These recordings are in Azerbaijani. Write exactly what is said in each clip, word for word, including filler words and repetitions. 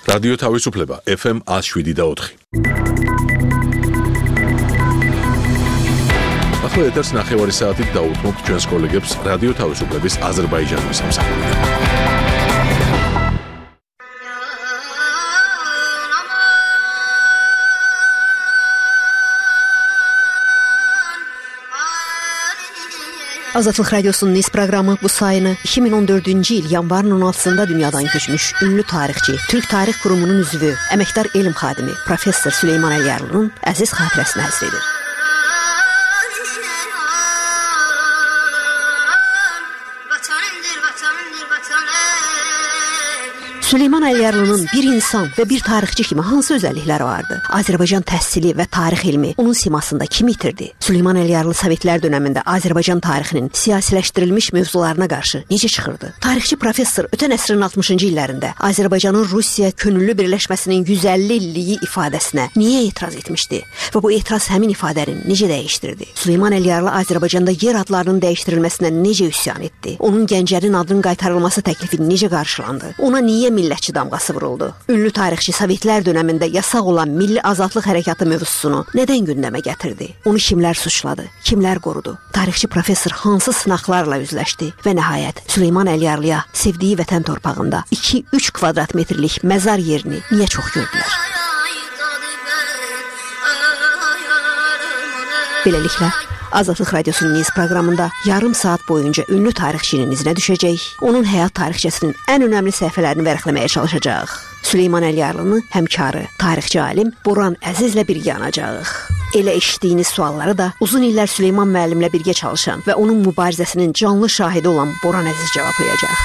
რადიო თავისუფლება ეფ ემ one oh seven და four. ახლა ეთერს ნახევარი საათით დაუთმობთ ჩვენს კოლეგებს რადიო თავისუფლების აზერბაიჯანის სამსახურიდან. Azadlıq Radyosu'nun Nice programı bu sayını iki min on dördüncü il yanvarın on altısında dünyadan köçmüş ünlü tarixçi, Türk Tarix Qurumunun üzvü, əməkdar elm xadimi Professor Süleyman Əliyarlının əziz xatirəsinə həsr edir. Süleyman Əliyarlının bir insan və bir tarixçi kimi hansı özəllikləri vardı? Azərbaycan təhsili və tarix elmi onun simasında kim itirdi? Süleyman Əliyarlı Sovetlər dönəmində Azərbaycan tarixinin siyasiləşdirilmiş mövzularına qarşı necə çıxırdı? Tarixçi professor ötən əsrin altmışıncı illərində Azərbaycanın Rusiya könüllü birləşməsinin yüz əlli illiyi ifadəsinə niyə etiraz etmişdi? Və bu etiraz həmin ifadəni necə dəyişdirdi? Süleyman Əliyarlı Azərbaycanda yer adlarının dəyişdirilməsinə necə üsyan etdi? Onun Gəncənin adının qaytarılması təklifi necə qarşılandı? Ona niyə millətçi damğası vuruldu? Ünlü tarixçi Sovetlər dönəmində yasaq olan milli azadlıq hərəkatı mövzusunu nədən gündəmə gətirdi? Onu kimlər suçladı? Kimlər qorudu? Tarixçi professor hansı sınaqlarla üzləşdi? Və nəhayət Süleyman Əliyarlıya sevdiyi vətən torpağında iki üç kvadrat metrlik məzar yerini niyə çox gördülər? Beləliklə, Azadlıq Radyosu'nun Nice programında yarım saat boyunca ünlü tarixçinin izinə düşəcək, onun həyat tarixçəsinin ən önəmli səhifələrini vərəqləməyə çalışacaq. Süleyman Əliyarlını həmkarı, tarixçi alim Boran Əzizlə birgə anacağıq. Elə eşitdiyiniz sualları da uzun illər Süleyman müəllimlə birgə çalışan və onun mübarizəsinin canlı şahidi olan Boran Əziz cavablayacaq.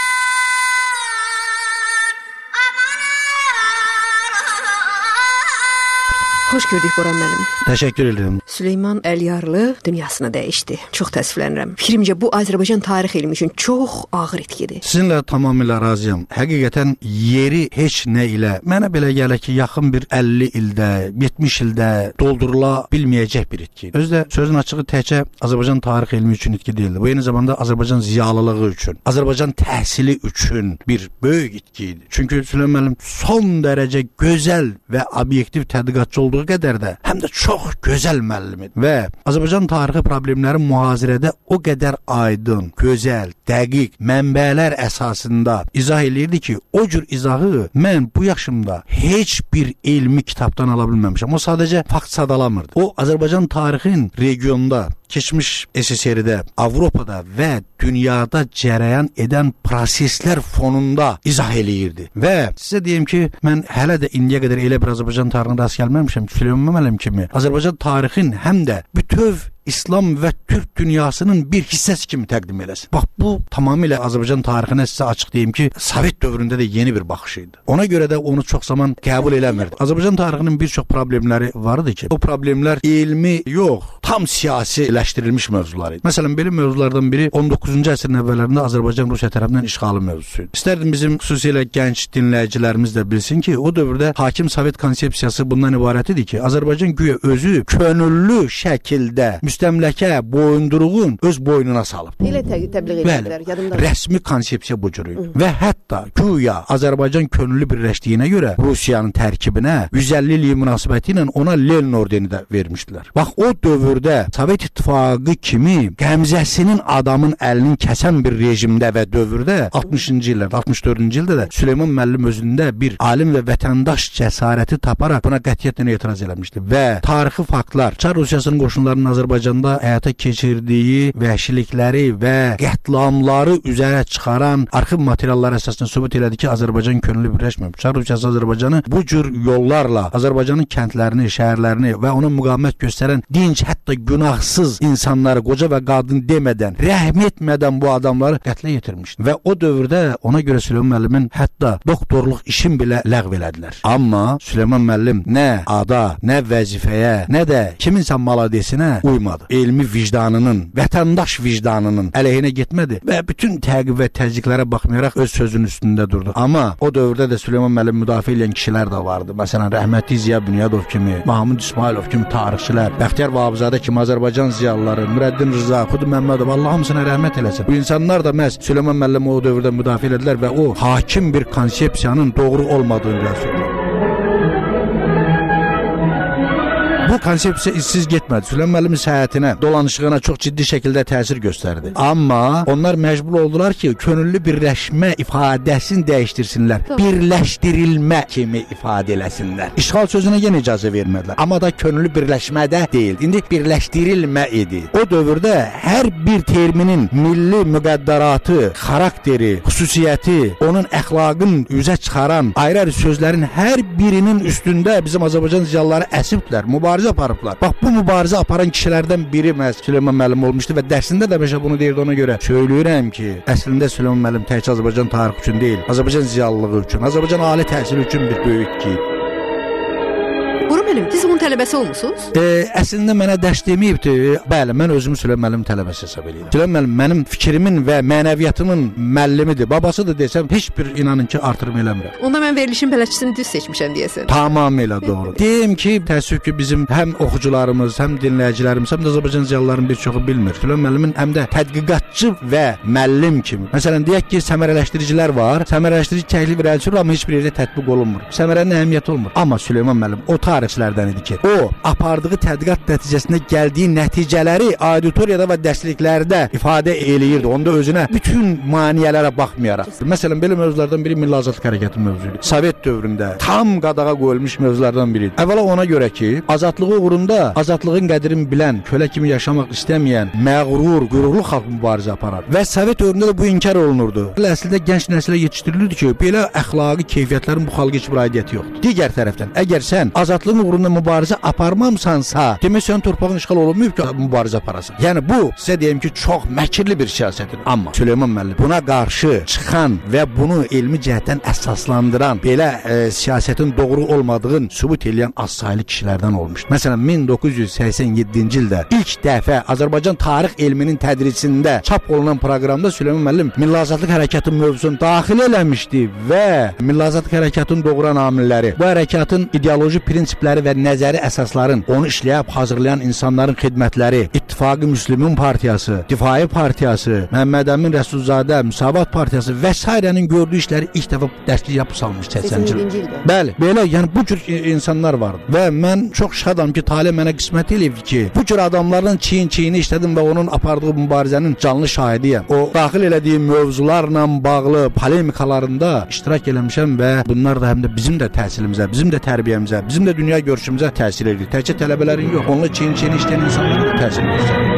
Xoş gördük Boran müəllim. Təşəkkür edirəm. Süleyman Əliyarlı dünyasını dəyişdi. Çox təəssüflənirəm. Fikrimcə bu Azərbaycan tarix elmi üçün çox ağır itkidir. Sizinlə tamamilə razıyam. Həqiqətən yeri heç nə ilə mənə belə gəlir ki, yaxın bir əlli ildə, yetmiş ildə doldurula bilməyəcək bir itki. Özdə sözün açığı təkcə Azərbaycan tarix elmi üçün itki deyildi. Bu eyni zamanda Azərbaycan ziyalılığı üçün, Azərbaycan təhsili üçün bir böyük itki idi. Çünki Süleyman müəllim son dərəcə gözəl və obyektiv tədqiqatçı olduğu qədər də həm də çox gözəl müəllim idi. Və Azərbaycan tarixi problemləri mühazirədə o qədər aydın, gözəl, dəqiq mənbələr əsasında izah eləyirdi ki, o cür izahı mən bu yaşımda heç bir elmi kitabdan ala bilməmişəm. O sadəcə fakt sadalamırdı. O Azərbaycan tarixin regionda, keçmiş S S R-də, Avropada və dünyada cərəyan edən proseslər fonunda izah eləyirdi. Və sizə deyim ki, mən hələ də indiyə qədər elə bir Azərbaycan tarixinə rast gəlməmişəm. Süleyman müəllim kimi Azərbaycan tarixin həm də bütöv İslam və Türk dünyasının bir hissəsi kimi təqdim eləsin. Bax, bu tamamilə Azərbaycan tarixinə sizə açıq deyim ki, Sovet dövründə də yeni bir baxış idi. Ona görə də onu çox zaman qəbul eləmirdi. Azərbaycan tarixinin bir çox problemləri vardı ki, o problemlər elmi yox, tam siyasiləşdirilmiş mövzular idi. Məsələn, belə mövzulardan biri on doqquzuncu əsrin əvvəllərində Azərbaycan Rusiya tərəfindən işğalı mövzusu idi. İstərdim bizim xüsusilə gənc dinləyicilərimiz də bilsin ki, o dövrdə hakim Sovet konsepsiyası bundan ibarət idi ki, Azərbaycan güya özü könüllü şəkildə müstəmləkə boyunduruğun öz boynuna salıb. Elə təbliğ edildilər, yadımda. Rəsmi konsepsiya bu cür idi. Və hətta güya Azərbaycan könüllü birləşdiyinə görə Rusiyanın tərkibinə yüz əlli illik münasibəti ilə ona Lenin ordeni də vermişdilər. Bax, o dövrdə Sovet İttifaqı kimi qəmzəsinin adamın əlinin kəsən bir rejimdə və dövrdə altmışıncı illərdə, altmış dördüncü ildə də Süleyman müəllim özündə bir alim və vətəndaş cəsarəti taparaq buna qətiyyətlə etiraz eləmişdi və tarixi faktlar, Çar Rusiyasının qoşunlarının Azərbaycanda həyata keçirdiyi vəhşilikləri və qətlamları üzərə çıxaran arxiv materialları əsasında sübut elədi ki, Azərbaycan könüllü birləşməyib. Çar Rusiyası Azərbaycanı bu cür yollarla Azərbaycanın kəndlərini, şəhərlərini və ona müqavimət göstərən dinc, hətta günahsız insanları, qoca və qadın demədən, rəhm etmədən bu adamları qətlə yetirmişdi. Və o dövrdə ona görə Süleyman müəllimin hətta doktorluq işin belə ləğv elədilər. Amma Süleyman müəllim nə ada, nə vəzifəyə, nə də kiminsə maladesinə uymadı. olmadı. Elmi vicdanının, vətəndaş vicdanının əleyhinə getmədi və bütün təqib və təzyiqlərə baxmayaraq öz sözünün üstündə durdu. Amma o dövrdə də Süleyman müəllim müdafiə edən kişilər də vardı. Məsələn, rəhmətli Ziya Bünyadov kimi, Mahmud İsmailov kimi tarixçilər, Bəxtiyar Vahabzadə kimi Azərbaycan ziyalıları, Nurəddin Rza, Xudu Məmmədov, Allah hamısına rəhmət eləsin. Bu insanlar da məhz Süleyman müəllim o dövrdə müdafiə edildilər və o hakim bir konsepsiyanın doğru olmadığını söylüyor. Bu konsepsiya izsiz getmədi. Süleyman müəllimin səyahətinə, dolanışığına çox ciddi şəkildə təsir göstərdi. Amma onlar məcbur oldular ki, könüllü birləşmə ifadəsini dəyişdirsinlər. Birləşdirilmə kimi ifadə eləsinlər. İşğal sözünə yenə icazə vermədilər. Amma da könüllü birləşmədə deyil. İndi birləşdirilmə idi. O dövrdə hər bir terminin milli müqəddəratı, xarakteri, xüsusiyyəti, onun əxlaqın üzə çıxaran ayrı-ayrı sözlərin hər birinin üstündə bizim Azərbaycan ziyalıları əsibdilər, mübarizə aparıblar. Bax, bu mübarizə aparan kişilərdən biri məhz Süleyman müəllim olmuşdu və dərsində də məşə bunu deyirdi, ona görə söyləyirəm ki, əslində Süleyman müəllim təkcə Azərbaycan tarixi üçün deyil, Azərbaycan ziyalılığı üçün, Azərbaycan ali təhsili üçün bir böyük ki. Buru müəllim, siz onun tələbəsi olmusunuz? E, əslində mənə dərs deməyibdi. Bəli, mən özümü Süleyman müəllim tələbəsi hesab edirəm. Süleyman müəllim mənim fikrimin və mənəviyyatımın müəllimidir. Babasıdır desəm, heç bir inanın ki, artırım eləmirəm. Onda mən verilişin bələdçisini düz seçmişəm deyəsən. Tamamilə doğru. Deyim ki, təəssüf ki, bizim həm oxucularımız, həm dinləyicilərimiz, həm də Azərbaycan ziyalılarının bir çoxu bilmir. Süleyman müəllimin həm də tədqiqatçı və müəllim kimi. Məsələn, deyək ki, səmərələşdiricilər var. Səmərələşdirici təklif verilir, amma heç bir yerdə tətbiq olunmur. Səmərənin əhəmiyyəti olmur. Amma Süleyman müəllim o tarixçilərdən idi ki, o apardığı tədqiqat nəticəsində gəldiyi nəticələri auditoriyada və dərsliklərdə ifadə eləyirdi. Onda özünə bütün maneələrə baxmayaraq. Məsələn, belə mövzulardan biri Milli Azadlıq Hərəkatı mövzuydu. Sovet dövründə tam qadağa qoyulmuş mövzulardan biridir. Əvvəla ona görə ki, azadlığı uğrunda azadlığın qədrini bilən, kölə kimi yaşamaq istəməyən, məğrur, qürurlu xalq mübarizə aparar. Və Sovet dövründə də bu inkar olunurdu. Əslində gənc nəslə yetişdirilirdi ki, belə əxlaqi keyfiyyətlərin bu xalqa heç bir aidiyyəti yoxdur. Digər tərəfdən, əgər sən azadlığın uğrunda mübarizə aparmamsansa, demək sən torpağın işğal olunmayıb ki, mübarizə aparasan. Yəni bu sizə deyim ki, çox məkirli bir siyasətdir. Amma Süleyman müəllim buna qarşı çıxan və bunu elmi cəhətdən əsaslandıran, belə e, siyasətin doğru olmadığını sübut edən azsaylı kişilərdən olmuşdur. Məsələn, min doqquz yüz səksən yeddinci ildə ilk dəfə Azərbaycan tarix elminin tədrisində çap olunan proqramda Süleyman müəllim Milli Azadlıq Hərəkatı mövzusunu daxil eləmişdi və Milli Azadlıq Hərəkatının doğuran amilləri, bu hərəkatın ideoloji prinsipləri və nəzəri əsasların, onu işləyib hazırlayan insanların xidmətləri, İttifaqı Müslümin Partiyası, Difai Partiyası, Məhəmməd Əmin Rəsulzadə, Müsavat Partiyası və s.'nin gördüyü işləri ilk dəfə dərslik yapı salmış səksəninci ildə. Bəli, belə, yəni bu cür insanlar vardı və mən çox şadam ki, talih mənə qismət eləyib ki, bu cür adamların çiyin-çiyini işlədim və onun apardığı mübarizənin canlı şahidiyəm. O, daxil elədiyi mövzularla bağlı polemikalarında iştirak eləmişəm və bunlar da həm də bizim də təhsilimizə, bizim də tərbiyəmizə, bizim də dünya görüşümüzə təsir edir. Təkcə tələbələrin yox, onunla çiyin-çiyini işləyən insanlara da təsir edir.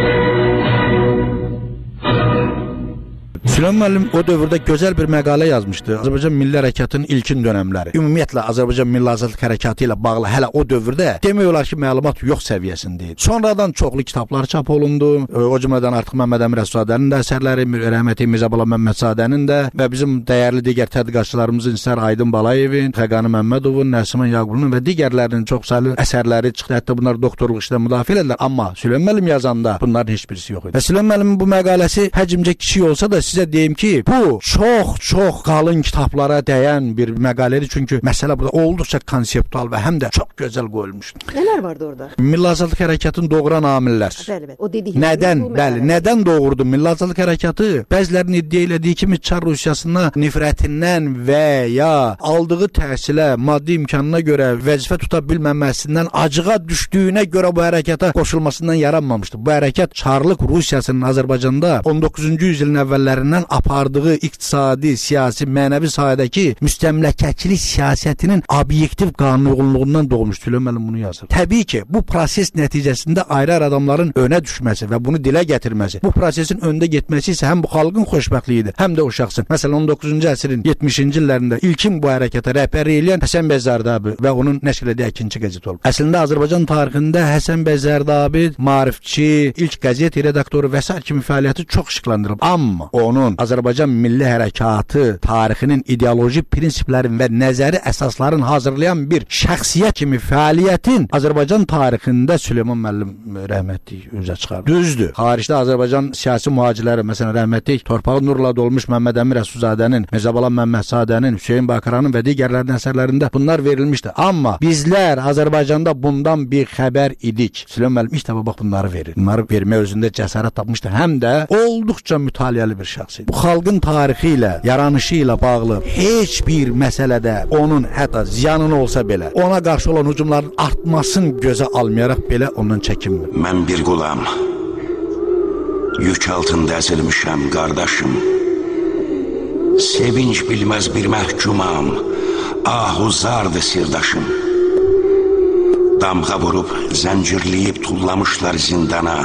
Süleyman müəllim o dövrdə gözəl bir məqalə yazmışdı. Azərbaycan Milli Hərəkatının ilkin dönəmləri. Ümumiyyətlə Azərbaycan Milli Azadlıq Hərəkatı ilə bağlı hələ o dövrdə demək olar ki, məlumat yox səviyyəsində idi. Sonradan çoxlu kitablar çap olundu. O cümlədən artıq Məhəmməd Əmin Rəsulzadənin də əsərləri, rəhmətli Mirzə Bala Məmmədzadənin də və bizim dəyərli digər tədqiqatçılarımızın İsər Aydın Balayevin, Xəqani Məmmədovun, Nəsiman Yaqubunun və digərlərinin çox saylı əsərləri çıxdı. Hətta bunlar doktorluq işlə müdafiə edilirlər. Amma Süleyman müəllim yazanda bunların heç birisi yox idi. Və Süleyman müəllimin bu məqaləsi həcmcə kiçik olsa da sizə deyim ki, bu çox-çox qalın kitablara dəyən bir məqalədir. Çünki məsələ burada olduqca konseptual və həm də çox gözəl qoyulmuşdur. Nələr vardı orada? Milli Azadlıq Hərəkatını doğuran amillər. Bəli, bəli. O dediyi nədən, bəli, nədən doğurdu Milli Azadlıq Hərəkatı? Bəzilərinin iddia elədiyi kimi Çar Rusiyasına nifrətindən və ya aldığı təhsilə, maddi imkanına görə vəzifə tuta bilməməsindən, acığa düşdüyünə görə bu hərəkata qoşulmasından yaranmamışdı. Bu hərəkat Çarlıq Rusiyasının Azərbaycanda on doqquzuncu yüzilin əvvəllərindən apardığı iqtisadi, siyasi, mənəvi sahədəki müstəmləkəçilik siyasətinin obyektiv qanun uyğunluğundan doğmuş. Süleyman müəllim bunu yazır. Təbii ki, bu proses nəticəsində ayrı adamların önə düşməsi və bunu dilə gətirməsi, bu prosesin öndə getməsi isə həm bu xalqın xoşbəxtliyidir, həm də o şəxsin. Məsələn, on doqquzuncu əsrin yetmişinci illərində ilkin bu hərəkata rəhbərlik edən Həsən bəy Zərdabi və onun nəşr etdiyi ikinci qəzet olub. Əslində Azərbaycan tarixində Həsən bəy Zərdabi maarifçi, ilk qəzet redaktoru və sair kimi fəaliyyəti çox işıqlandırıb. Amma onun onun Azərbaycan Milli Hərəkatı tarixinin ideoloji prinsiplərin və nəzəri əsasların hazırlayan bir şəxsiyyət kimi fəaliyyətin Azərbaycan tarixində Süleyman müəllim rəhmətlik üzə çıxardı. Düzdür. Xaricdə Azərbaycan siyasi mühacirləri, məsələn rəhmətlik torpağı nurla dolmuş Məmməd Əmir Əsuzadənin, Mirzəbala Məmmədzadənin, Hüseyn Bakaranın və digərlərinin əsərlərində bunlar verilmişdi. Amma bizlər Azərbaycanda bundan bir xəbər idik. Süleyman müəllim ilk dəfə bax bunları verir. Bunları vermək özündə cəsarət tapmışdı. Həm də olduqca mütaliəli bir şəxs idi. Bu xalqın tarixi ilə, yaranışı ilə bağlı heç bir məsələdə onun hətta ziyanını olsa belə, ona qarşı olan hücumların artmasını gözə almayaraq belə ondan çəkinmir. Mən bir qulam, yük altında əzilmişəm qardaşım. Sevinç bilməz bir məhkumam, ahuzardı sirdaşım. Damğa vurub, zəncirləyib tullamışlar zindana.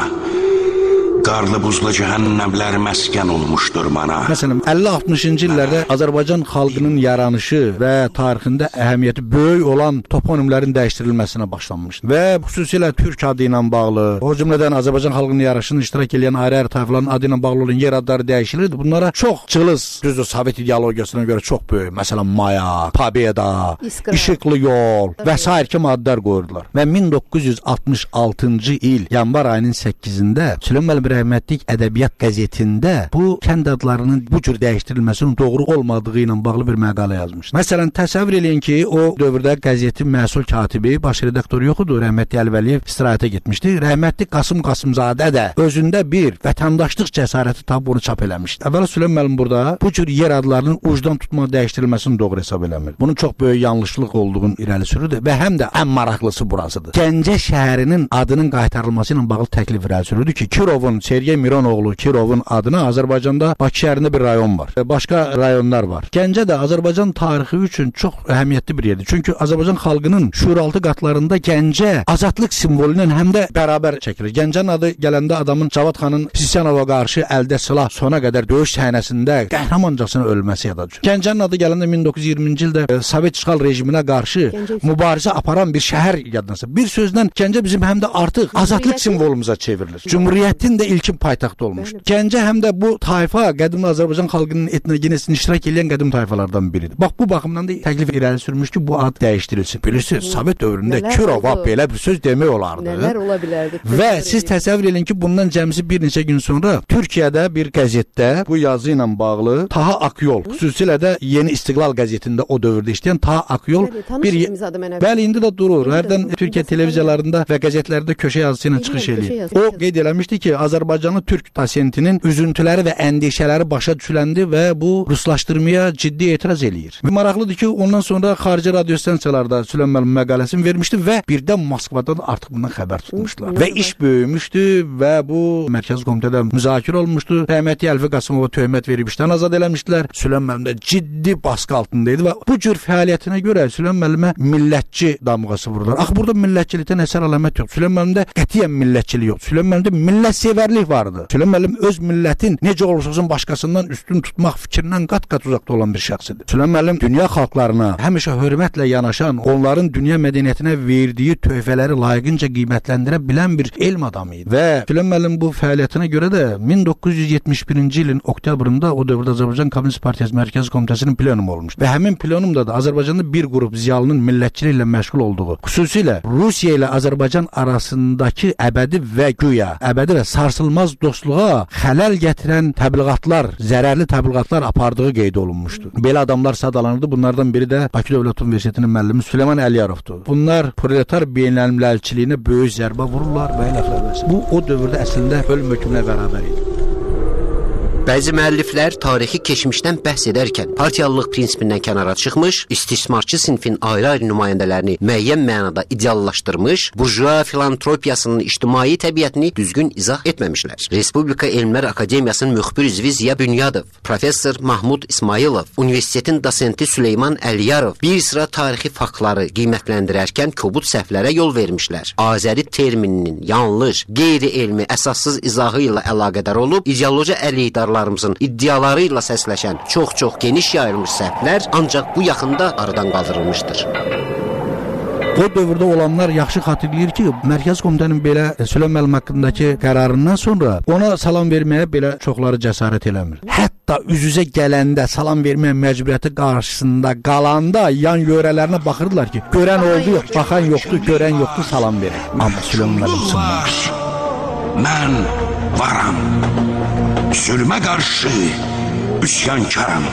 Qarlı buzlu cəhənnəmlər məskən olmuşdur mana. Məsələn, əlli altmışıncı illərdə Azərbaycan xalqının yaranışı və tarixində əhəmiyyəti böyük olan toponimlərin dəyişdirilməsinə başlanmışdı. Və xüsusilə Türk adı ilə bağlı, o cümlədən Azərbaycan xalqının yaranışında iştirak edən ayrı-ayrı tayfaların adı ilə bağlı olan yer adları dəyişilirdi. Bunlara çox cılız, düzdür, Sovet ideologiyasına görə çox böyük, məsələn, Maya, Pobeda, İşıqlı Yol və sair kimi adlar qoyurdular. Və min doqquz yüz altmış altıncı il yanvar ayının səkkizində Süleyman rəhmətlik ədəbiyyat qəzetində bu kənd adlarının bu cür dəyişdirilməsinin doğru olmadığı ilə bağlı bir məqalə yazmışdı. Məsələn, təsəvvür eləyin ki, o dövrdə qəzetin məsul katibi, baş redaktoru yox idi, rəhmətli Əli Vəliyev istirahətə getmişdi. Rəhmətli Qasım Qasımzadə də özündə bir vətəndaşlıq cəsarəti tapıb onu çap eləmişdi. Əvvəla Süleyman müəllim burada bu cür yer adlarının ucdan tutma dəyişdirilməsini doğru hesab eləmir. Bunun çox böyük yanlışlıq olduğunu irəli sürürdü və həm də ən maraqlısı burasıdır. Gəncə şəhərinin adının qaytarılması ilə bağlı təklif irəli sürürdü ki, Kirovun, Sergey Mironoğlu Kirovun adına Azərbaycanda Bakı şəhərində bir rayon var. Başqa rayonlar var. Gəncə də Azərbaycan tarixi üçün çox əhəmiyyətli bir yerdir. Çünki Azərbaycan xalqının şuuraltı qatlarında Gəncə azadlıq simvolu ilə həm də bərabər çəkilir. Gəncənin adı gələndə adamın Cavad xanın Sisyanova qarşı əldə silah sona qədər döyüş səhnəsində qəhrəmancasına ölməsi yada düşür. Gəncənin adı gələndə min doqquz yüz iyirminci ildə e, Sovet işğal rejiminə qarşı Gəncə mübarizə aparan bir şəhər yadınızda. Bir sözlə Gəncə bizim həm də artıq azadlıq simvolumuza çevrilir. Cümhuriyyətin də ilkin paytaxtı olmuşdu. Gəncə həm də bu tayfa qədim Azərbaycan xalqının etnogenesini iştirak edən qədim tayfalardan biridir. Bax bu baxımdan da təklif irəli sürmüş ki, bu ad dəyişdirilsin. Bilirsiniz, Sovet dövründə Kirova belə bir söz demək olardı. Nələr ola bilərdi? Və siz təsəvvür edin ki, bundan cəmsi bir neçə gün sonra Türkiyədə bir qəzetdə bu yazı ilə bağlı Taha Akyol, xüsusilə də Yeni İstiqlal qəzetində o dövrdə işləyən Taha Akyol bir bəli indi də durur. Hərdən Türkiyə televiziyalarında və qəzetlərdə köşə yazısı ilə çıxış eləyir. O qeyd eləmişdi ki, Azərbaycanlı Türk pasiyentinin üzüntüləri və əndişələri başa düşüləndi və bu ruslaşdırmaya ciddi etiraz eləyir. Və maraqlıdır ki, ondan sonra xarici radio stansiyalarda Süleyman müəllim məqaləsini vermişdi və birdən Moskvadan artıq bundan xəbər tutmuşlar. Və iş böyümüşdü və bu Mərkəzi Komitədə müzakirə olmuşdu. Rəhmətli Əlfi Qasımova töhmət verib işdən azad eləmişdilər. Süleyman müəllim də ciddi baskı altında idi və bu cür fəaliyyətinə görə Süleyman müəllimə millətçi damğası vurdular. Axı burada millətçilikdən əsər əlamət yox. Süleyman müəllimdə qətiyyən millətçilik yox. Süleyman müəllimdə millətsevərlik vardı. Süleyman müəllim öz millətin necə olursa olsun başqasından üstün tutmaq fikrindən qat-qat uzaqda olan bir şəxs idi. Süleyman müəllim dünya xalqlarına həmişə hörmətlə yanaşan, onların dünya mədəniyyətinə verdiyi töhfələri layiqincə qiymətləndirə bilən bir elm adamı idi. Və Süleyman müəllim bu fəaliyyətinə görə də min doqquz yüz yetmiş birinci ilin oktyabrında o dövrdə Azərbaycan Kommunist Partiyası Mərkəzi Komitəsinin plenumu olmuşdu. Və həmin plenumda da Azərbaycanda bir qrup ziyalının millətçiliklə məşğul olduğu, xüsusilə Rusiya ilə Azərbaycan arasındakı əbədi və güya əbədi və sarsılmaz dostluğa xələl gətirən təbliğatlar, zərərli təbliğatlar apardığı qeyd olunmuşdu. Belə adamlar sadalanırdı. Bunlardan biri də Bakı Dövlət Universitetinin müəllimi Süleyman Əliyarovdur. Bunlar proletar beynəlmiləlçiliyinə böyük zərbə vururlar və elə xəbərsiz. Bu o dövrdə əslində ölüm hökmünə bərabər idi. Bəzi müəlliflər tarixi keçmişdən bəhs edərkən partiyalılıq prinsipindən kənara çıxmış, istismarçı sinfin ayrı-ayrı nümayəndələrini müəyyən mənada ideallaşdırmış, burjua filantropiyasının ictimai təbiətini düzgün izah etməmişlər. Respublika Elmlər Akademiyasının müxbir üzvü Ziya Bünyadov, professor Mahmud İsmailov, universitetin dosenti Süleyman Əliyarov bir sıra tarixi faktları qiymətləndirərkən kobud səhvlərə yol vermişlər. Azəri termininin yanlış, qeyri-elmi, əsassız izahı ilə əlaqədar olub, ideoloji əleyhdarlar iddiaları ilə səsləşən çox-çox geniş yayılmış səhvlər ancaq bu yaxında aradan qaldırılmışdır. O dövrdə olanlar yaxşı xatırlayır ki, Mərkəzi Komitənin belə Süleyman müəllim haqqındakı qərarından sonra ona salam verməyə belə çoxları cəsarət eləmir. Hətta Hətta üz-üzə gələndə salam verməyə məcburiyyəti qarşısında qalanda yan yörələrinə baxırdılar ki, görən oldu, yox, baxan yoxdur, görən yoxdur, salam verir. Amma Süleyman müəllim sınmamış. Mən varam. Zülmə qarşı üsyankaram.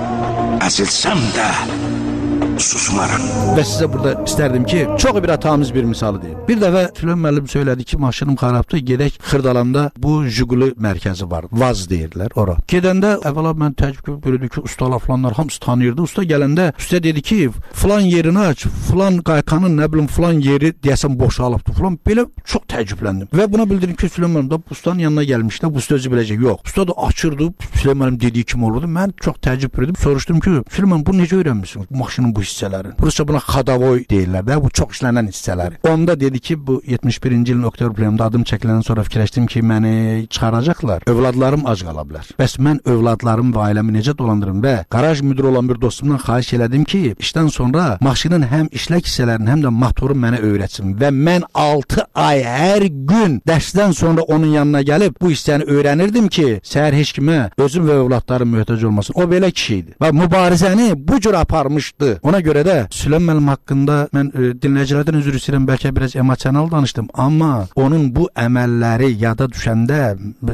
Əzilsəm də susmaram. Və sizə burada istərdim ki, çox bir hatamız bir misalı deyim. Bir dəfə Süleyman müəllim söylədi ki, maşınım xarabdır, gedək Xırdalanda bu Jiguli mərkəzi var. Vaz deyirlər ora. Gedəndə əvvəla mən təəccüb görürdüm ki, ustalar falanlar hamısı tanıyırdı. Usta gələndə usta dedi ki, filan yerini aç, filan qaykanın nə bilim filan yeri deyəsən boşalıbdı filan. Belə çox təəccübləndim. Və buna bildirdim ki, Süleyman müəllim da ustanın yanına gəlmişdi. Bu usta özü biləcək. Yox. Usta da açırdı. Süleyman müəllim dediyi kimi olurdu. Mən çox təəccüb etdim. Soruşdum ki, Süleyman bu necə öyrənmisiniz? Bu maşının bu hissələrin. Rusca buna xadavoy deyirlər də, bu çox işlənən hissələri. Onda dedi ki, bu yetmiş birinci ilin oktyabr plenumunda adım çəkiləndən sonra fikirləşdim ki, məni çıxaracaqlar. Övladlarım ac qala bilər. Bəs mən övladlarım və ailəmi necə dolandırım və qaraj müdiri olan bir dostumdan xahiş elədim ki, işdən sonra maşının həm işlək hissələrini, həm də motoru mənə öyrətsin və mən altı ay hər gün dərsdən sonra onun yanına gəlib bu hissəni öyrənirdim ki, səhər heç kimə özüm və övladlarım möhtac olmasın. O belə kişi idi və mübarizəni bu cür aparmışdı. Ona görə də Süleyman müəllim haqqında mən e, dinləyicilərdən üzr istəyirəm, bəlkə biraz emosional danışdım, amma onun bu əməlləri yada düşəndə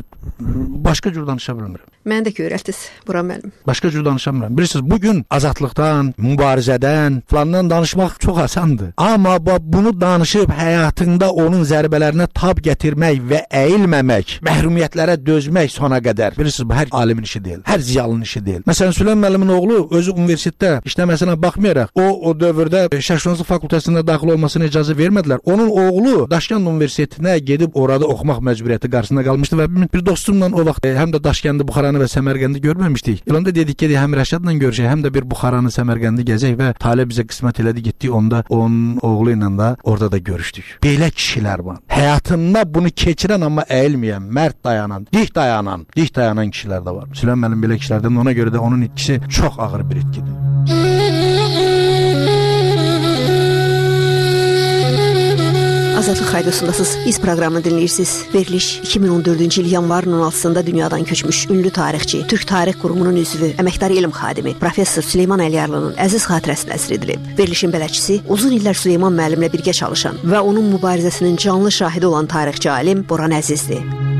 başqa cür danışa bilmirəm. Mən də ki öyrətdiniz Buran müəllim. Başqa cür danışa bilmirəm. Bilirsiniz, bugün azadlıqdan, mübarizədən, falandan danışmaq çox asandır. Amma bunu danışıb həyatında onun zərbələrinə tab gətirmək və əyilməmək, məhrumiyyətlərə dözmək sona qədər. Bilirsiniz, bu hər alimin işi deyil, hər ziyalının işi deyil. Məsələn, Süleyman müəllimin oğlu özü universitetdə işləməsinə baxmayaraq, o o dövrdə şərqşünaslıq fakültəsində daxil olmasına icazə vermədilər. Onun oğlu Daşkənd Universitetinə gedib orada oxumaq məcburiyyəti qarşısında qalmışdı və bir dostumla o vaxt həm də Daşkəndi, Buxaranı və Səmərqəndi görməmişdik. İlanda dedik ki, həm Rəşadla görüşək, həm də bir Buxaranı, Səmərqəndi gəzək və Talib bizə qismət elədi, getdik onda onun oğlu ilə də orada da görüşdük. Belə kişilər var. Həyatında bunu keçirən amma əyilməyən, mərd dayanan, dik dayanan, dik dayanan kişilər də var. Süleyman müəllim belə kişilərdən, ona görə də onun itkisi çox ağır bir itkidir. Azadlıq Radiosundasınız. İz proqramını dinləyirsiniz. Veriliş iki min on dördüncü il yanvarın on altısında dünyadan köçmüş ünlü tarixçi, Türk Tarix Qurumunun üzvü, əməkdar elm xadimi Professor Süleyman Əliyarlının əziz xatirəsinə əsr edilib. Verilişin bələdçisi uzun illər Süleyman müəllimlə birgə çalışan və onun mübarizəsinin canlı şahidi olan tarixçi alim Boran Əzizdir.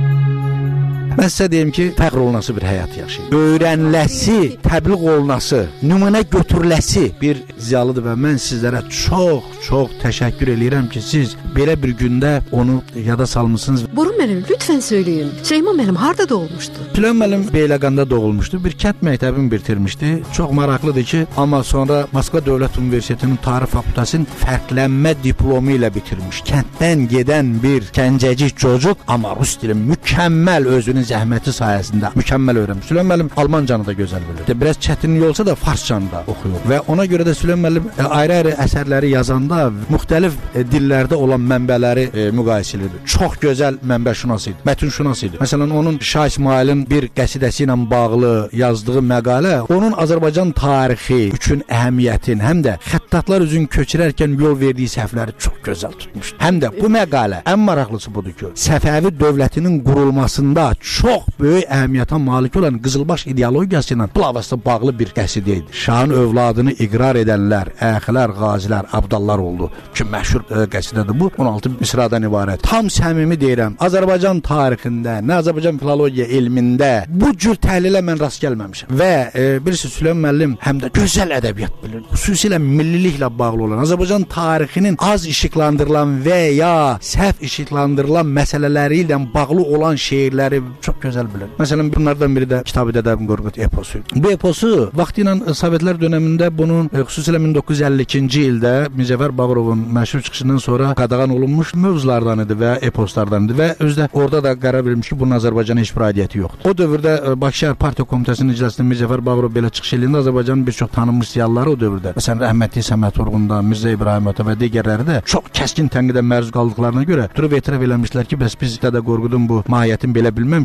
Mən sizə deyim ki, fəxr olunası bir həyat yaşayın. Öyrəniləsi, təbliğ olunası, nümunə götürüləsi bir ziyalıdır və mən sizlərə çox, çox təşəkkür eləyirəm ki, siz belə bir gündə onu yada salmışsınız. Boran müəllim, lütfən söyləyin. Süleyman müəllim harda doğulmuşdu? Süleyman müəllim Beyləqanda doğulmuşdu. Bir kənd məktəbini bitirmişdi. Çox maraqlıdır ki, amma sonra Moskva Dövlət Universitetinin Tarix Fakültəsinin fərqlənmə diplomu ilə bitirmiş. Kənddən gedən bir gəncəcik çocuq, amma rus dili mükəmməl özünü zəhməti sayəsində mükəmməl öyrənmiş. Süleyman müəllim Almancanı da gözəl bilir. Biraz çətinlik olsa da farscanı da oxuyur. Və ona görə də Süleyman müəllim ayrı-ayrı əsərləri yazanda müxtəlif dillərdə olan mənbələri e, müqayisə edir. Çox gözəl mənbəşünas idi, mətnşünas idi. Məsələn, onun Şah İsmailin bir qəsidəsi ilə bağlı yazdığı məqalə onun Azərbaycan tarixi üçün əhəmiyyətin, həm də xəttatlar üzün köçürərkən yol verdiyi səhvləri çox gözəl tutmuşdu. Həm də bu məqalə ən maraqlısı budur ki, Səfəvi dövlətinin qurulmasında çox böyük əhəmiyyətə malik olan Qızılbaş ideologiyası ilə bilavasitə bağlı bir qəsidə idi. Şahın övladını iqrar edənlər, əxilər, qazilər, abdallar oldu ki, məşhur e, qəsidədir bu. on altı misradan ibarət. Tam səmimi deyirəm, Azərbaycan tarixində, nə Azərbaycan filologiya elmində bu cür təhlilə mən rast gəlməmişəm. Və e, birisi Süleyman müəllim həm də gözəl ədəbiyyat bilir. Xüsusilə milliliklə bağlı olan, Azərbaycan tarixinin az işıqlandırılan və ya səhv işıqlandırılan məsələləri ilə bağlı olan şeirləri çox gözəl bilir. Məsələn, bunlardan biri də Kitab-ı Dədəbin Qorqud eposu. Bu eposu vaxtilə Sovetlər dövründə bunun e, xüsusilə min doqquz yüz əlli ikinci ildə Mircəfər Bağırovun məşhur çıxışından sonra qadağan olunmuş mövzulardan idi və eposlardan idi və özdə orada da qərar verilmiş ki, bunun Azərbaycana heç bir aidiyyəti yoxdur. O dövrdə e, Bakı Şəhər Partiya Komitəsinin iclasında Mircəfər Bağırov belə çıxış eləyəndə Azərbaycanın bir çox tanınmış ziyalıları o dövrdə, məsələn, Rəhmətli Səməd Vurğunda, Mirzə İbrahim Ata və digərləri də çox kəskin tənqidə məruz qaldıqlarına görə durub etiraf eləmişlər ki, bəs biz Dədə Qorqudun bu mahiyyətini belə bilməmişik.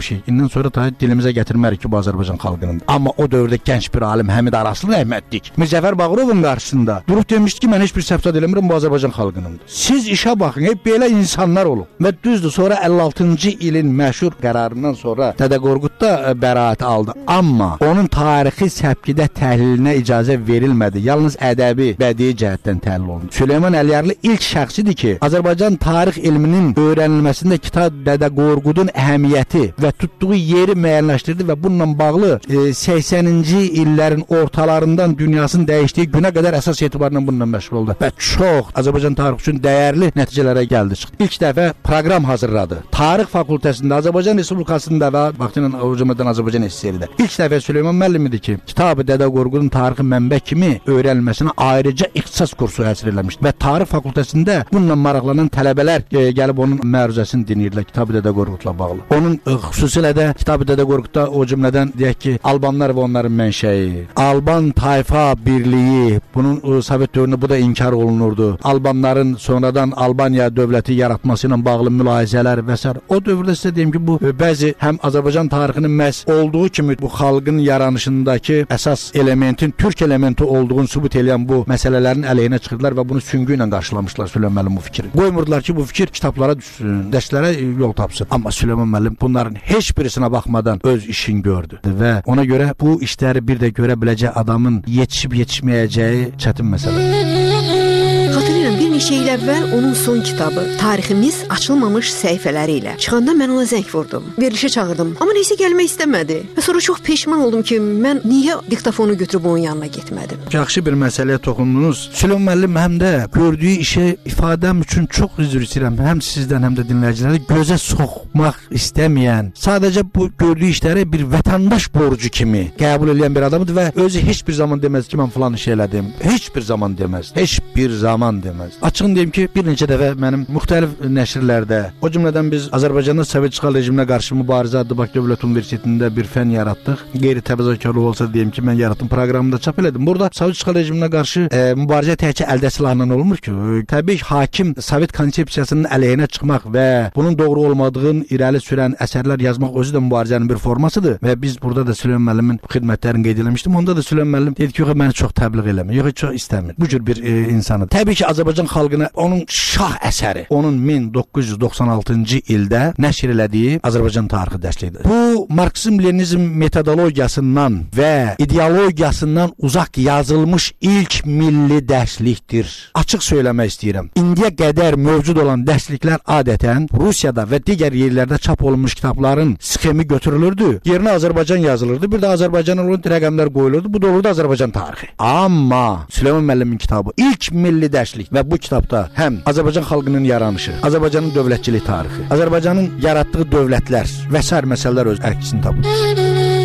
bilməmişik. İndən sonra da dilimizə gətirmərik ki, bu Azərbaycan xalqının. Amma o dövrdə gənc bir alim Həmid Araslı rəhmətlik Mirzəfər Bağırovun qarşısında durub demişdi ki, mən heç bir səhv zad eləmirəm, bu Azərbaycan xalqınındır. Siz işə baxın, hep belə insanlar olub. Və düzdür, sonra əlli altıncı ilin məşhur qərarından sonra Dədə Qorqud da bəraət aldı. Amma onun tarixi səpkidə təhlilinə icazə verilmədi. Yalnız ədəbi, bədii cəhətdən təhlil olundu. Süleyman Əliyarlı ilk şəxsidir ki, Azərbaycan tarix elminin öyrənilməsində kitab Dədə Qorqudun əhəmiyyəti və tutduğu yeri müəyyənləşdirdi və bununla bağlı e, səksəninci illərin ortalarından dünyasının dəyişdiyi günə qədər əsas etibarla bununla məşğul oldu. Və çox Azərbaycan tarixi üçün dəyərli nəticələrə gəldi çıxdı. İlk dəfə proqram hazırladı. Tarix fakültəsində, Azərbaycan Respublikasında və vaxtıyla Cümhuriyyət Azərbaycan S S R-də ilk dəfə Süleyman müəllim idi ki, kitabı Dədə Qorqudun tarixi mənbə kimi öyrənilməsinə ayrıca ixtisas kursu həsr eləmişdi və tarix fakültəsində bununla maraqlanan tələbələr e, gəlib onun məruzəsini dinləyirdilər kitabı Dədə Qorqudla bağlı. Onun e, xüsusilə də kitabı Dədə Qorqudda o cümlədən deyək ki, Albanlar və onların mənşəyi, Alban tayfa birliyi, bunun e, Sovet dövründə bu da inkar olunurdu. Albanların sonradan Albaniya dövləti yaratması ilə bağlı mülahizələr və s. O dövrdə sizə deyim ki, bu e, bəzi həm Azərbaycan tarixinin məhz olduğu kimi bu xalqın yaranışındakı əsas elementin türk elementi olduğunu sübut edən bu məsələlərin əleyhinə çıxırdılar və bunu süngü ilə qarşılamışlar Süleyman müəllim bu fikri. Qoymurdular ki, bu fikir kitablara düşsün, dərslərə yol tapsın. Amma Süleyman müəllim bunların heç birisinə baxmadan öz işini gördü və ona görə bu işləri bir də görə biləcək adamın yetişib yetişməyəcəyi çətin məsələdir. Xatırlayıram, bir neçə il əvvəl onun son kitabı Tariximiz açılmamış səhifələri ilə çıxanda mən ona zəng vurdum. Verilişə çağırdım. Amma neysə gəlmək istəmədi. Və sonra çox peşman oldum ki, mən niyə diktafonu götürüb onun yanına getmədim. Yaxşı bir məsələyə toxundunuz. Süleyman müəllim həm də gördüyü işə ifadəm üçün çox üzr istəyirəm. Həm sizdən, həm də dinləyiciləri gözə soxmaq istəməyən, sadəcə bu gördüyü işləri bir vətəndaş borcu kimi qəbul edən bir adamdır və özü heç bir zaman deməz ki, mən falan iş elədim. Heç bir zaman deməz. Heç bir zaman deməz. Açığın deyim ki, bir neçə dəfə mənim müxtəlif nəşrlərdə, o cümlədən biz Azərbaycanda Sovet işğal rejiminə qarşı mübarizə adlı Bakı Dövlət Universitetində bir fən yaratdıq. Qeyri-təbəzzəkarlıq olsa deyim ki, mən yaratdım, proqramında çap elədim. Burada Sovet işğal rejiminə qarşı e, mübarizə təkcə əldə silahla olmur ki. E, təbii ki, hakim Sovet konsepsiyasının əleyhinə çıxmaq və bunun doğru olmadığını irəli sürən əsərlər yazmaq özü də mübarizənin bir formasıdır və biz burada da Süleyman müəllimin xidmətlərini qeyd etmişdim. Onda da Süleyman müəllim dedi ki, yox, məni çox təbliğ eləmir. Yox, çox istəmir. Bu cür bir e, insanı. Təbii ki, Azərbaycan xalqına onun şah əsəri, onun min doqquz yüz doxsan altıncı ildə nəşr elədiyi Azərbaycan tarixi dərsliyidir. Bu Marksizm-Leninizm metodologiyasından və ideologiyasından uzaq yazılmış ilk milli dərslikdir. Açıq söyləmək istəyirəm. İndiyə qədər mövcud olan dərsliklər adətən Rusiyada və digər yerlərdə çap olunmuş kitabların sxemi götürülürdü. Yerinə Azərbaycan yazılırdı. Bir də Azərbaycan olan rəqəmlər qoyulurdu. Bu da olurdu Azərbaycan tarixi. Amma Süleyman müəllimin kitabı ilk milli dərslik və bu kitabda həm Azərbaycan xalqının yaranışı, Azərbaycanın dövlətçilik tarixi, Azərbaycanın yaratdığı dövlətlər və sair məsələlər öz əksini tapır.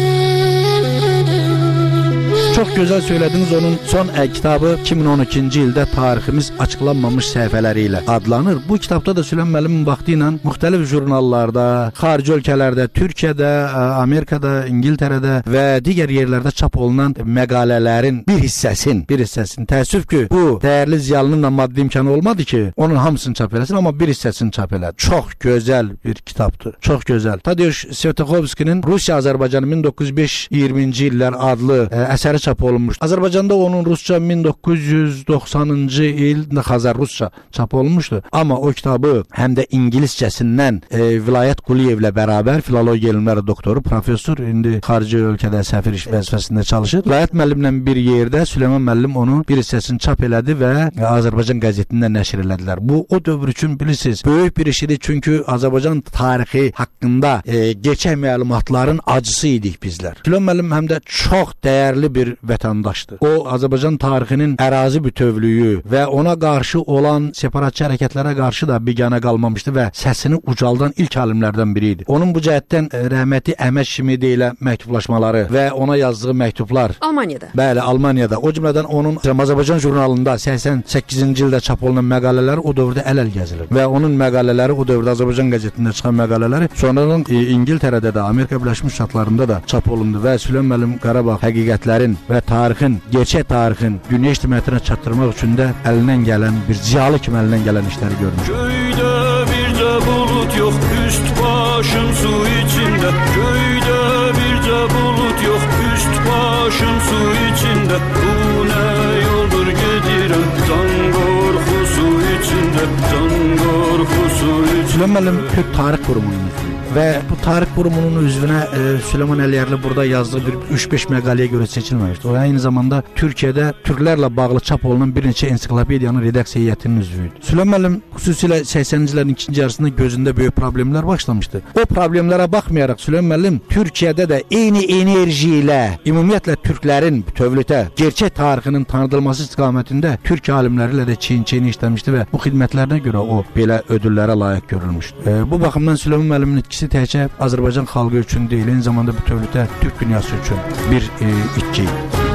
Çox gözəl söylədiniz, onun son əl kitabı iki min on ikinci ildə Tariximiz açıqlanmamış səhifələri ilə adlanır. Bu kitabda da Süleyman müəllimin vaxtı ilə müxtəlif jurnallarda, xarici ölkələrdə, Türkiyədə, Amerikada, İngiltərədə və digər yerlərdə çap olunan məqalələrin bir hissəsin, bir hissəsini təəssüf ki, bu dəyərli ziyalının da maddi imkanı olmadı ki, onun hamısını çap eləsin, amma bir hissəsini çap elədi. Çox gözəl bir kitabdır. Çox gözəl. Tadeusz Svetoxovskinin Rusiya-Azərbaycanı min doqquz yüz beş iyirminci illər adlı ə, əsəri çap olunmuş. Azərbaycanda onun rusca min doqquz yüz doxsanıncı ildə Xəzər rusca çap olunmuşdu. Amma o kitabı həm də ingiliscəsindən e, Vilayət Quliyevlə bərabər filologiya elmləri doktoru, professor, indi xarici ölkədə səfir iş vəzifəsində çalışır. Vilayət müəllimlə bir yerdə Süleyman müəllim onun bir hissəsini çap elədi və Azərbaycan qəzetində nəşr elədilər. Bu o dövr üçün bilirsiniz, böyük bir işdir, çünki Azərbaycan tarixi haqqında e, geçən məlumatların acısı idik bizlər. Süleyman müəllim həm də çox dəyərli bir vətəndaşdır. O Azərbaycan tarixinin ərazi bütövlüyü və ona qarşı olan separatçı hərəkətlərə qarşı da biganə qalmamışdı və səsini ucaldan ilk alimlərdən biri idi. Onun bu cəhətdən rəhmətli Əhməd Şimidi ilə məktublaşmaları və ona yazdığı məktublar Almaniyada. Bəli, Almaniyada. O cümlədən onun Azərbaycan jurnalında səksən səkkizinci ildə çap olunan məqalələri o dövrdə əl-əl gəzilir və onun məqalələri o dövrdə Azərbaycan qəzetində çıxan məqalələri sonradan e, İngiltərədə də, Amerika Birləşmiş Ştatlarında da çap olundu və Süleyman müəllim Qarabağ həqiqətlərin və tarixin, gerçək tarixin dünya ictimaiyyətinə çatdırmaq üçün də əlindən gələn bir ziyalı kimi əlindən gələn işləri görmüş. Göydə bir də bulut yox, üst başım su içində. içində, bu nə yoldur gedirəm, can qorxusu içində, can qorxusu içində. Süleyman müəllim Türk Tarix Qurumunun üzvü və bu Tarix Qurumunun üzvünə e, Süleyman Əliyarlı burada yazdığı bir üç beş məqaləyə görə seçilməmişdi. O aynı zamanda Türkiyədə türklərlə bağlı çap olunan bir neçə ensiklopediyanın redaksiya heyətinin üzvüydü. Süleyman müəllim xüsusilə səksəninci illərin ikinci yarısında gözündə böyük problemlər başlamışdı. O problemlərə baxmayaraq Süleyman müəllim Türkiyədə də eyni enerji ilə ümumiyyətlə türklərin bütövlükdə gerçək tarixinin tanıdılması istiqamətində türk alimləri ilə də çiyin-çiyin işləmişdi və bu xidmətlərinə görə o belə ödüllərə layiq görülmüşdü. E, bu baxımdan Süleyman müəllimin itkisi təkcə Azərbaycan xalqı üçün deyil, eyni zamanda bütövlükdə türk dünyası üçün bir e, itki.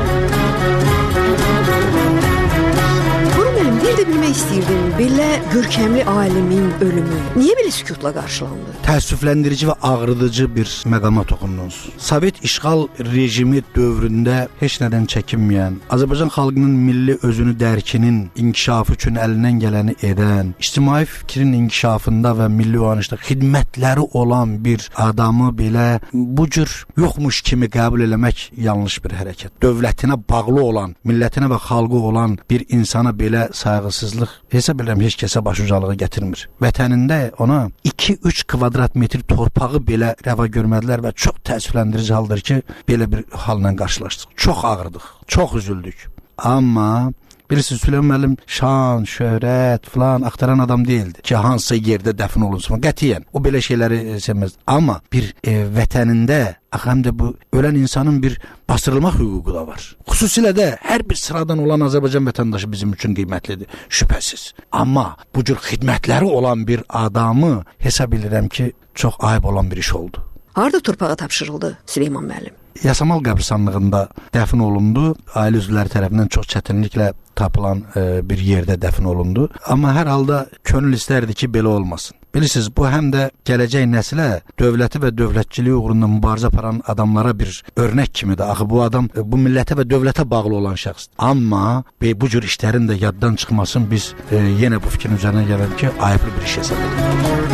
Bilmək istəyirdim, belə görkəmli alimin ölümü niyə belə sükutla qarşılandı? Təəssüfləndirici və ağrıdıcı bir məqama toxundunuz. Sovet işğal rejimi dövründə heç nədən çəkinməyən, Azərbaycan xalqının milli özünü dərkinin inkişafı üçün əlindən gələni edən, ictimai fikrin inkişafında və milli oyanışda xidmətləri olan bir adamı belə bu cür yoxmuş kimi qəbul eləmək yanlış bir hərəkət. Dövlətinə bağlı olan, millətinə və xalqı olan bir insana belə sayğısızlıq hesab edirəm heç kəsə başucalığı gətirmir. Vətənində ona iki üç kvadrat metr torpağı belə rəva görmədilər və çox təəssüfləndirici haldır ki, belə bir halla qarşılaşdıq. Çox ağırdıq, çox üzüldük. Amma bilirsiniz, Süleyman müəllim şan, şöhrət falan axtaran adam değildi ki, hansı yerdə dəfn olunsun. Qətiyyən o belə şeyləri sevməz. Amma bir e, vətənində həm də bu ölən insanın bir basdırılmaq hüququ da var. Xüsusilə də hər bir sıradan olan Azərbaycan vətəndaşı bizim üçün qiymətlidir, şübhəsiz. Amma bu cür xidmətləri olan bir adamı hesab edirəm ki, çox ayıb olan bir iş oldu. Harda torpağa tapşırıldı Süleyman müəllim? Yasamal qəbristanlığında dəfn olundu. Ailə üzvləri tərəfindən çox çətinliklə tapılan e, bir yerdə dəfn olundu. Amma hər halda könül istərdi ki, belə olmasın. Bilirsiniz, bu həm də gələcək nəsilə dövləti və dövlətçiliyi uğrunda mübarizə aparan adamlara bir örnək kimidir. Axı bu adam e, bu millətə və dövlətə bağlı olan şəxsdir. Amma e, bu cür işlərin də yaddan çıxmasın, biz e, yenə bu fikrin üzərinə gələk ki, ayıblı bir iş hesab edirik.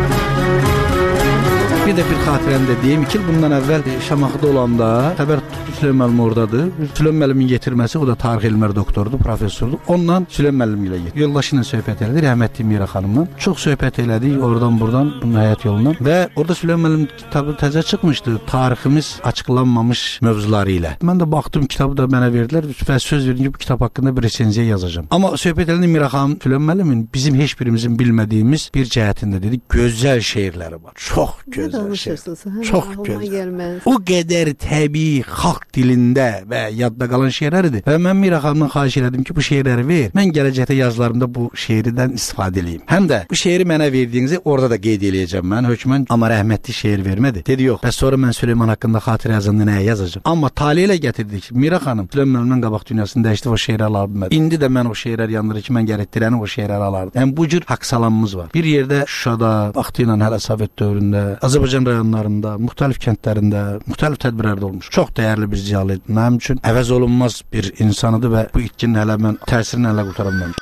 Bir də bir xatirəni də deyim, iki il bundan əvvəl Şamaxıda olanda xəbər tutdu Süleyman müəllim oradadır. Süleyman müəllimin getirməsi, o da tarix elmləri doktorudur, professordur. Ondan Süleyman müəllim ilə getdi. Yoldaşı ilə söhbət elədi, rəhmətli Mira xanımla. Çox söhbət elədik oradan buradan, bunun həyat yolundan. Və orada Süleyman müəllim kitabı təzə çıxmışdı, tariximiz açıqlanmamış mövzuları ilə. Mən də baxdım, kitabı da mənə verdilər və söz verdim ki, bu kitab haqqında bir resenziya yazacağam. Amma söhbət elədi Mira xanım, Süleyman müəllimin bizim heç birimizin bilmədiyimiz bir cəhətində dedi, gözəl şeirləri var. Çox gözəl. Danışırsınız, hə? Çox gözəl. O qədər təbii xalq dilində və yadda qalan şeirləridir. Və mən Mira xanımdan xahiş elədim ki, bu şeirləri ver. Mən gələcəkdə yazılarımda bu şeirdən istifadə edeyim. Həm də bu şeiri mənə verdiyinizi orada da qeyd eləyəcəm mən. Hökmən amma rəhmətli şeir vermədi. Dedi, yox. Bəs sonra mən Süleyman haqqında xatirə yazanda nəyə yazacağam? Amma tale ilə gətirdik. Mira xanım Süleyman müəllimdən qabaq dünyasını dəyişdi, o şeirləri ala bilmədi. İndi də mən o şeirlər yandırır ki, mən gərəkdirəni o şeirləri alardım. Yəni bu cür haqq salamımız var. Bir yerdə Şuşada, vaxtı ilə hələ Sovet dövründə, Azərbaycan rayonlarında, müxtəlif kəndlərində, müxtəlif tədbirlərdə olmuş. Çox dəyərli bir ziyalı idi. Mənim üçün əvəz olunmaz bir insanıdır və bu itkinin hələ mən təsirini hələ qurtaramam.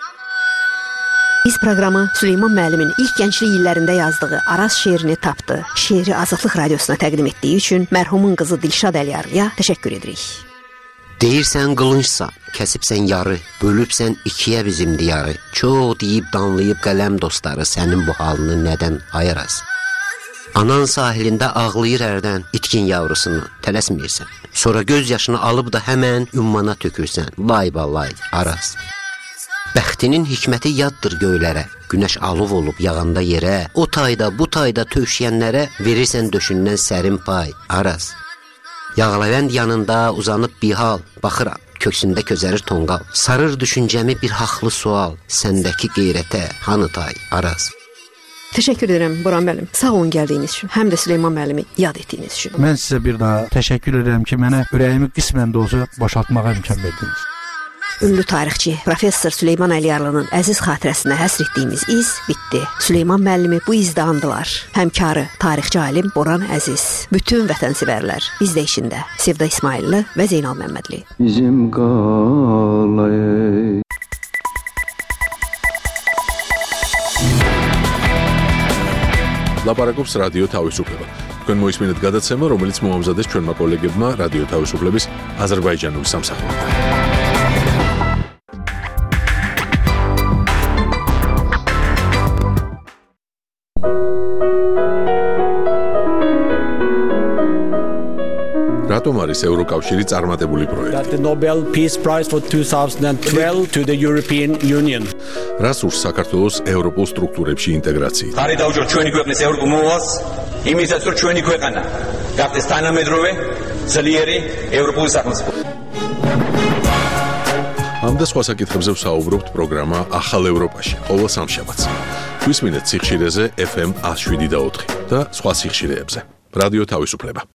Biz proqramı Süleyman müəllimin ilk gənclik illərində yazdığı Araz şeirini tapdı. Şeiri Azadlıq Radiosuna təqdim etdiyi üçün mərhumun qızı Dilşad Əliyarlıya təşəkkür edirik. Deyirsən qılıncsan, kəsibsən yarı, bölübsən ikiyə bizim diyarı. Çox deyib danlayıb qələm dostları sənin bu halını nədən ayırız? Anan sahilində ağlayır hərdən itkin yavrusunu, tələsməyirsən. Sonra göz yaşını alıb da həmən ümmana tökürsən, lay balay, Araz. Bəxtinin hikməti yaddır göylərə, günəş alov olub yağanda yerə, o tayda bu tayda tövşiyənlərə verirsən döşündən sərin pay, Araz. Yağlavənd yanında uzanıb bir hal, baxıram, köksündə közərir tonqal, sarır düşüncəmi bir haqlı sual, səndəki qeyrətə hanı tay, Araz. Təşəkkür edirəm Boran müəllim. Sağ olun gəldiyiniz üçün, həm də Süleyman müəllimi yad etdiyiniz üçün. Mən sizə bir daha təşəkkür edirəm ki, mənə ürəyimi qismən də olsa boşaltmağa imkan verdiniz. Ünlü tarixçi Professor Süleyman Əliyarlının əziz xatirəsinə həsr etdiyimiz iz bitdi. Süleyman müəllimi bu izdə andılar. Həmkarı tarixçi alim Boran Əziz, bütün vətənsevərlər, biz də içində Sevda İsmailli və Zeynal Məmmədli. Bizim qalay ლაპარაკობს რადიო თავისუფლება. თქვენ მოისმინეთ გადაცემა, რომელიც მოამზადეს ჩვენმა კოლეგებმა რადიო თავისუფლების აზერბაიჯანული სამსახურიდან. რატომ არის ევროკავშირი წარმატებული პროექტი? That the Nobel Peace Prize for twenty twelve to the European Union. რას ურს საქართველოს ევროპულ სტრუქტურებში ინტეგრაცია? ხარი დაუჯერ ჩვენი ქვეყნის ევროპულ მოვალს, იმისაც რომ ჩვენი ქვეყანა გახდეს თანამედროვე, ძლიერი ევროპული სახელმწიფო. ამ და სხვა საკითხებზე ვსაუბრობთ პროგრამა ახალ ევროპაში, ყოველ სამშაბათს. გვისმინეთ სიხშირეზე ეფ ემ one oh seven და ოთხი და სხვა სიხშირეებზე. რადიო თავისუფლება.